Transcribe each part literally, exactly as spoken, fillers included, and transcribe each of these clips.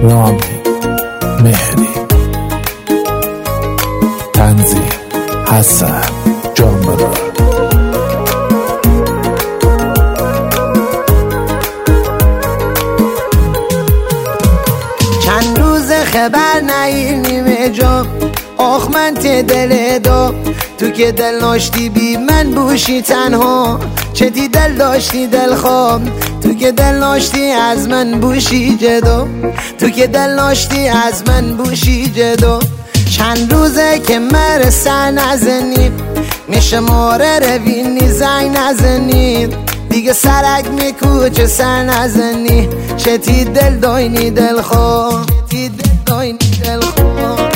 رامی مهری، تنظیم حسن جانبدار. چند روز خبر نگیر نیمه جا، آخ من ته دل دا، تو که دل ناشتی بی من بوشی تنها، چتی دل داشتی دل خواب، تو که دل ناشتی از من بوشی جدا، تو که دل ناشتی از من بوشی جدا. چند روزه که مر سر نزنی، میشه ماره روینی زنگ نزنی، دیگه سرک میکوچه سر نزنی، چتی دل داینی دل خواب، چتی دل داینی دل خواب.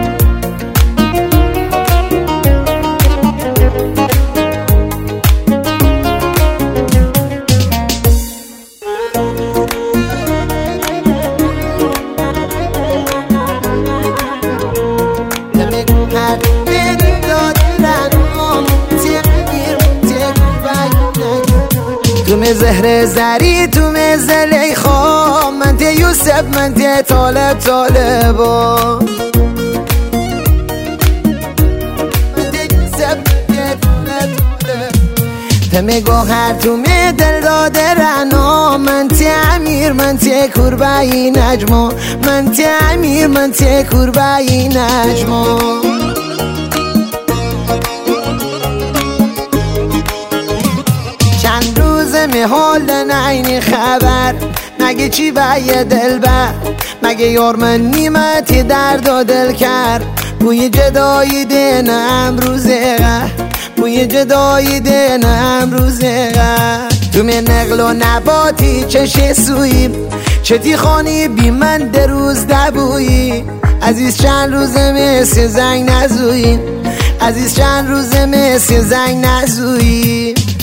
تو می زهر زری تو می زلیخا، من تی یوسف من تی طالب طالبا، من تی یوسف من تی طالب طالب. تو می گوهر تو می دل داده رنا، من تی امیر من تی کربایی نجما، من تی امیر من تی کربایی نجما. می حال نینی خبر، مگه چی بایه دل بر، مگه یار من نیمتی درد و دل کرد، بوی جدایی دین امروزه غر، بوی جدایی دین امروزه غر. تو می نقل و نباتی چشه سویی، چتی خانی بی من در روز دبویی، عزیز چند روز مثل زنگ نزویی، عزیز چند روز مثل زنگ نزویی.